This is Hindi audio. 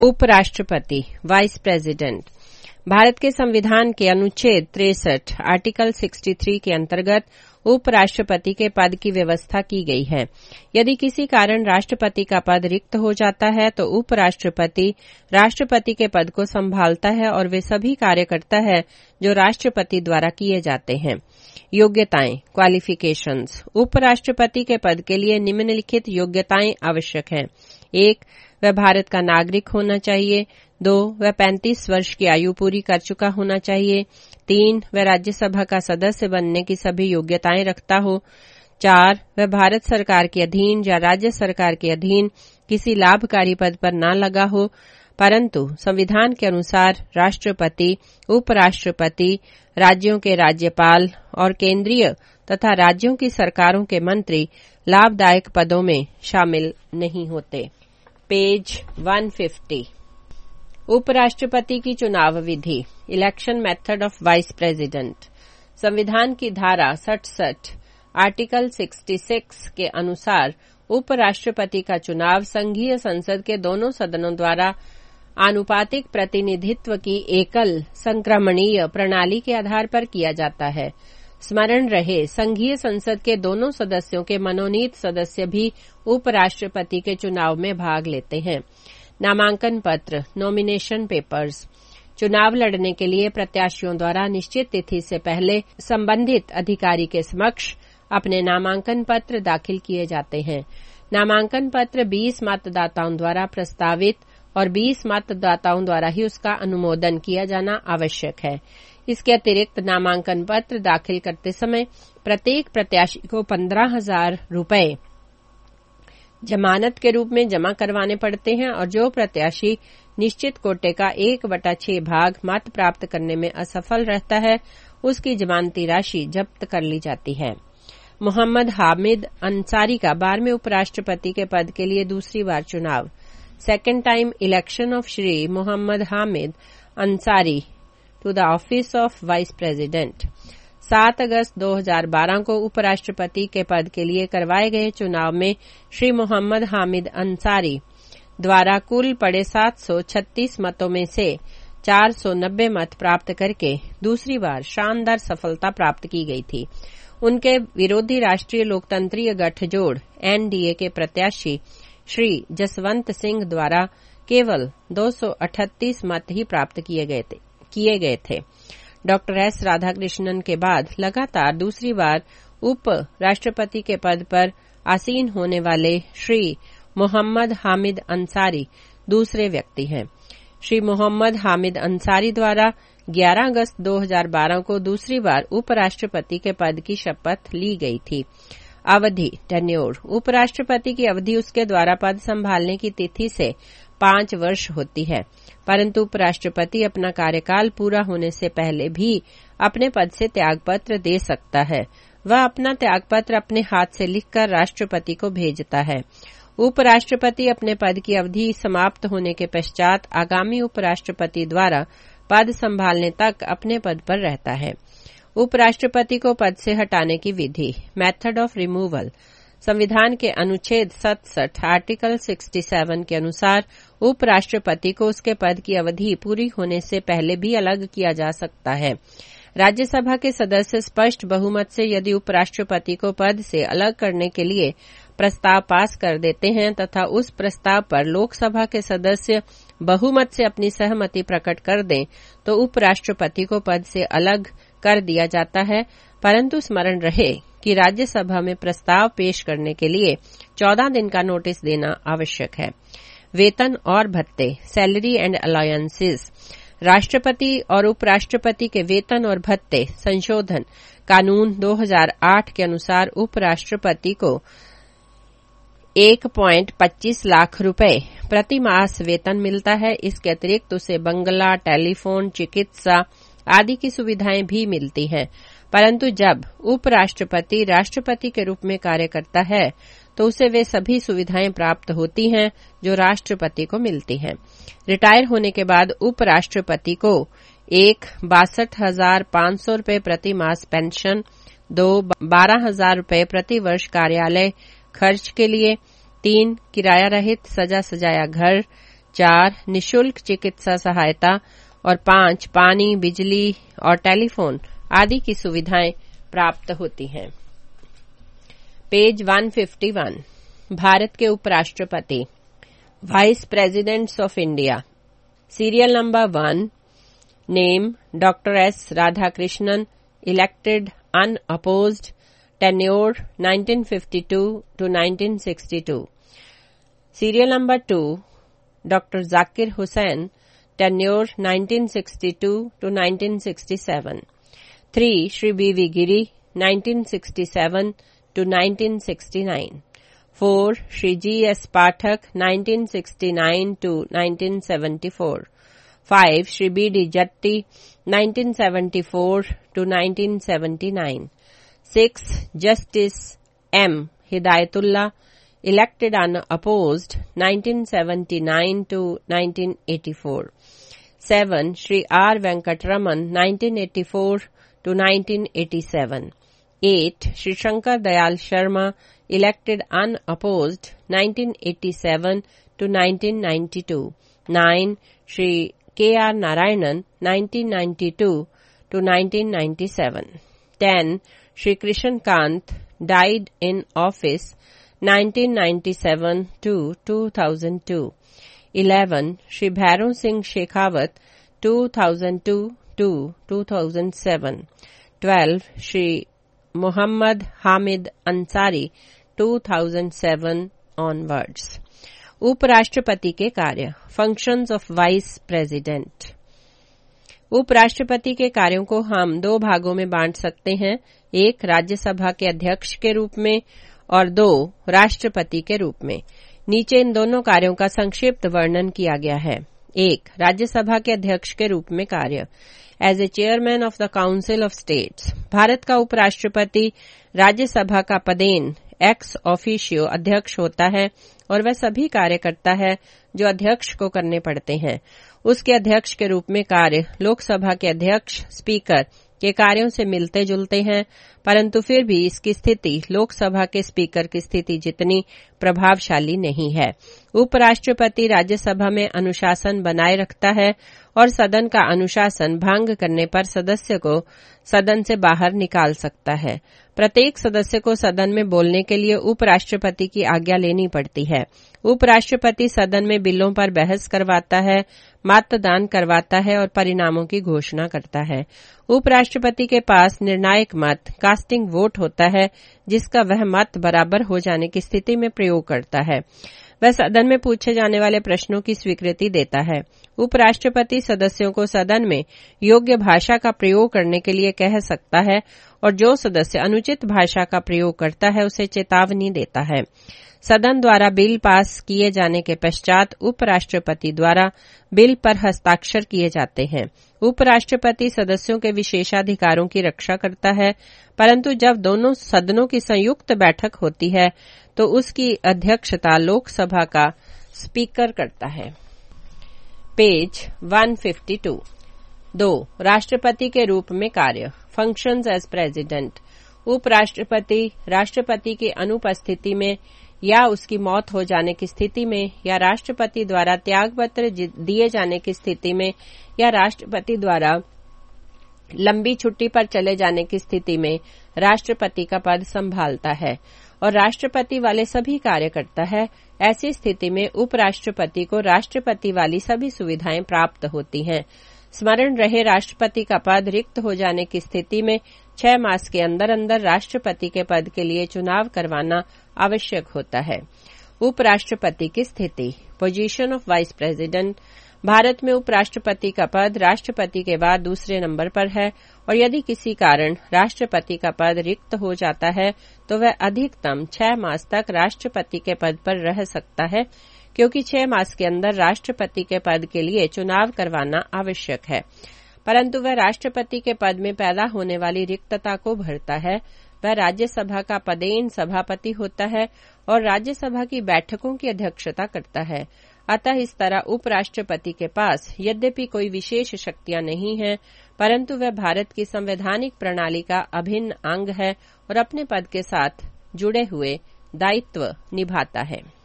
उपराष्ट्रपति, वाइस प्रेसिडेंट। भारत के संविधान के अनुच्छेद 63 आर्टिकल 63 के अंतर्गत उपराष्ट्रपति के पद की व्यवस्था की गई है। यदि किसी कारण राष्ट्रपति का पद रिक्त हो जाता है तो उपराष्ट्रपति राष्ट्रपति के पद को संभालता है और वे सभी कार्य करता है जो राष्ट्रपति द्वारा किए जाते हैं। योग्यताएं, क्वालिफिकेशंस। उपराष्ट्रपति के पद के लिए निम्नलिखित योग्यताएं आवश्यक हैं। 1. वह भारत का नागरिक होना चाहिए। 2. वह 35 वर्ष की आयु पूरी कर चुका होना चाहिए। 3. वह राज्यसभा का सदस्य बनने की सभी योग्यताएं रखता हो। 4. वह भारत सरकार के अधीन या राज्य सरकार के अधीन किसी लाभकारी पद पर न लगा हो, परंतु संविधान के अनुसार राष्ट्रपति, उपराष्ट्रपति, राज्यों के राज्यपाल और केंद्रीय तथा राज्यों की सरकारों के मंत्री लाभदायक पदों में शामिल नहीं होते। पेज 150। उपराष्ट्रपति की चुनाव विधि, election method of vice president. संविधान की धारा 67 आर्टिकल 66 के अनुसार उपराष्ट्रपति का चुनाव संघीय संसद के दोनों सदनों द्वारा आनुपातिक प्रतिनिधित्व की एकल संक्रमणीय प्रणाली के आधार पर किया जाता है। स्मरण रहे, संघीय संसद के दोनों सदस्यों के मनोनीत सदस्य भी उपराष्ट्रपति के चुनाव में भाग लेते हैं। नामांकन पत्र, नॉमिनेशन पेपर्स। चुनाव लड़ने के लिए प्रत्याशियों द्वारा निश्चित तिथि से पहले संबंधित अधिकारी के समक्ष अपने नामांकन पत्र दाखिल किए जाते हैं। नामांकन पत्र 20 मतदाताओं द्वारा प्रस्तावित और 20 मतदाताओं द्वारा ही उसका अनुमोदन किया जाना आवश्यक है। इसके अतिरिक्त नामांकन पत्र दाखिल करते समय प्रत्येक प्रत्याशी को 15,000 रुपए जमानत के रूप में जमा करवाने पड़ते हैं और जो प्रत्याशी निश्चित कोटे का 1/6 भाग मत प्राप्त करने में असफल रहता है, उसकी जमानती राशि जब्त कर ली जाती है। मोहम्मद हामिद अंसारी का 12वें उपराष्ट्रपति के पद के लिए दूसरी बार चुनाव। Second time election of Shri Mohammad Hamid Ansari to the office of vice president. 7 अगस्त 2012 को उपराष्ट्रपति के पद के लिए करवाए गए चुनाव में श्री मोहम्मद हामिद अंसारी द्वारा कुल पड़े 736 मतों में से 490 मत प्राप्त करके दूसरी बार शानदार सफलता प्राप्त की गई थी। उनके विरोधी राष्ट्रीय लोकतंत्रीय गठजोड़ एनडीए के प्रत्याशी श्री जसवंत सिंह द्वारा केवल 238 मत ही प्राप्त किए गए थे। डॉक्टर एस राधाकृष्णन के बाद लगातार दूसरी बार उप राष्ट्रपति के पद पर आसीन होने वाले श्री मोहम्मद हामिद अंसारी दूसरे व्यक्ति हैं। श्री मोहम्मद हामिद अंसारी द्वारा 11 अगस्त 2012 को दूसरी बार उपराष्ट्रपति के पद की शपथ ली गई थी। अवधि, टेन्योर। उपराष्ट्रपति की अवधि उसके द्वारा पद संभालने की तिथि से 5 वर्ष होती है, परंतु उपराष्ट्रपति अपना कार्यकाल पूरा होने से पहले भी अपने पद से त्यागपत्र दे सकता है। वह अपना त्यागपत्र अपने हाथ से लिखकर राष्ट्रपति को भेजता है। उपराष्ट्रपति अपने पद की अवधि समाप्त होने के पश्चात आगामी उपराष्ट्रपति द्वारा पद संभालने तक अपने पद पर रहता है। उपराष्ट्रपति को पद से हटाने की विधि, मेथड ऑफ रिमूवल। संविधान के अनुच्छेद 67 आर्टिकल 67 के अनुसार उपराष्ट्रपति को उसके पद की अवधि पूरी होने से पहले भी अलग किया जा सकता है। राज्यसभा के सदस्य स्पष्ट बहुमत से यदि उपराष्ट्रपति को पद से अलग करने के लिए प्रस्ताव पास कर देते हैं तथा उस प्रस्ताव पर लोकसभा के सदस्य बहुमत से अपनी सहमति प्रकट कर दें तो उपराष्ट्रपति को पद से अलग कर दिया जाता है, परंतु स्मरण रहे कि राज्यसभा में प्रस्ताव पेश करने के लिए 14 दिन का नोटिस देना आवश्यक है। वेतन और भत्ते, सैलरी एंड अलायंसेस। राष्ट्रपति और उपराष्ट्रपति के वेतन और भत्ते संशोधन कानून 2008 के अनुसार उपराष्ट्रपति को 1.25 लाख रुपए प्रति मास वेतन मिलता है। इसके अतिरिक्त उसे बंगला, टेलीफोन, चिकित्सा आदि की सुविधाएं भी मिलती हैं, परंतु जब उपराष्ट्रपति राष्ट्रपति के रूप में कार्य करता है तो उसे वे सभी सुविधाएं प्राप्त होती हैं जो राष्ट्रपति को मिलती हैं। रिटायर होने के बाद उपराष्ट्रपति को 1. 62,500 रुपए प्रति मास पेंशन, 2. 12,000 रुपए प्रति वर्ष कार्यालय खर्च के लिए, 3. किराया रहित सजा सजाया घर, 4 निशुल्क चिकित्सा सहायता और 5 पानी, बिजली और टेलीफोन आदि की सुविधाएं प्राप्त होती हैं। पेज 151 भारत के उपराष्ट्रपति vice presidents of India. Serial number 1 name doctor S Radhakrishnan, elected unopposed, tenure 1952 to 1962। Serial number 2 doctor Zakir Hussain, tenure 1962 to 1967। 3 Shri V V Giri, 1967 to 1969। 4 Shri G S Pathak, 1969 to 1974। 5 Shri B D Jatti, 1974 to 1979। 6 justice M Hidayatullah, elected unopposed 1979 to 1984। 7 Shri R Venkataraman, 1984 to 1987। 8 Shri Shankar Dayal Sharma, elected unopposed 1987 to 1992। 9 Shri K R Narayanan, 1992 to 1997। 10 Shri Krishan Kant, died in office 1997 to 2002। 11 Shri Bhairon Singh Shekhawat, 2002 to 2007। 12 Shri Mohammad Hamid Ansari, 2007 onwards. उपराष्ट्रपति के कार्य, फंक्शंस ऑफ वाइस प्रेसिडेंट। उपराष्ट्रपति के कार्यों को हम 2 भागों में बांट सकते हैं, एक राज्यसभा के अध्यक्ष के रूप में और 2 राष्ट्रपति के रूप में। नीचे इन दोनों कार्यों का संक्षिप्त वर्णन किया गया है। 1 राज्यसभा के अध्यक्ष के रूप में कार्य। As a chairman of the council of states, Bharat का उपराष्ट्रपति राज्यसभा का पदेन एक्स ऑफिशियो अध्यक्ष होता है और वह सभी कार्य करता है जो अध्यक्ष को करने पड़ते हैं। उसके अध्यक्ष के रूप में कार्य लोकसभा के अध्यक्ष स्पीकर के कार्यों से मिलते जुलते हैं, परंतु फिर भी इसकी स्थिति लोकसभा के स्पीकर की स्थिति जितनी प्रभावशाली नहीं है। उपराष्ट्रपति राज्यसभा में अनुशासन बनाए रखता है और सदन का अनुशासन भंग करने पर सदस्य को सदन से बाहर निकाल सकता है। प्रत्येक सदस्य को सदन में बोलने के लिए उपराष्ट्रपति की आज्ञा लेनी पड़ती है। उपराष्ट्रपति सदन में बिलों पर बहस करवाता है, मतदान करवाता है और परिणामों की घोषणा करता है। उपराष्ट्रपति के पास निर्णायक मत कास्टिंग वोट होता है, जिसका वह मत बराबर हो जाने की स्थिति में प्रयोग करता है। वह सदन में पूछे जाने वाले प्रश्नों की स्वीकृति देता है। उपराष्ट्रपति सदस्यों को सदन में योग्य भाषा का प्रयोग करने के लिए कह सकता है और जो सदस्य अनुचित भाषा का प्रयोग करता है उसे चेतावनी देता है। सदन द्वारा बिल पास किए जाने के पश्चात उपराष्ट्रपति द्वारा बिल पर हस्ताक्षर किए जाते हैं। उपराष्ट्रपति सदस्यों के विशेषाधिकारों की रक्षा करता है, परंतु जब दोनों सदनों की संयुक्त बैठक होती है तो उसकी अध्यक्षता लोकसभा का स्पीकर करता है। पेज 152। 2 राष्ट्रपति के रूप में कार्य, फंक्शंस एज प्रेसिडेंट। उपराष्ट्रपति राष्ट्रपति की अनुपस्थिति में या उसकी मौत हो जाने की स्थिति में या राष्ट्रपति द्वारा त्यागपत्र दिए जाने की स्थिति में या राष्ट्रपति द्वारा लंबी छुट्टी पर चले जाने की स्थिति में राष्ट्रपति का पद संभालता है और राष्ट्रपति वाले सभी कार्य करता है। ऐसी स्थिति में उपराष्ट्रपति को राष्ट्रपति वाली सभी सुविधाएं प्राप्त होती हैं। स्मरण रहे, राष्ट्रपति का पद रिक्त हो जाने की स्थिति में 6 मास के अंदर अंदर राष्ट्रपति के पद के लिए चुनाव करवाना आवश्यक होता है। उपराष्ट्रपति की स्थिति, position of vice president. Bharat में उपराष्ट्रपति का पद राष्ट्रपति के बाद दूसरे नंबर पर है और यदि किसी कारण राष्ट्रपति का पद रिक्त हो जाता है तो वह अधिकतम 6 मास तक राष्ट्रपति के पद पर रह सकता है, क्योंकि 6 मास के अंदर राष्ट्रपति के पद के लिए चुनाव करवाना आवश्यक है। परंतु वह राष्ट्रपति के पद में पैदा होने वाली रिक्तता को भरता है। वह राज्यसभा का पदेन सभापति होता है और राज्यसभा की बैठकों की अध्यक्षता करता है। अतः इस तरह उपराष्ट्रपति के पास यद्यपि कोई विशेष शक्तियां नहीं हैं, परंतु वह भारत की संवैधानिक प्रणाली का अभिन्न अंग है और अपने पद के साथ जुड़े हुए दायित्व निभाता है।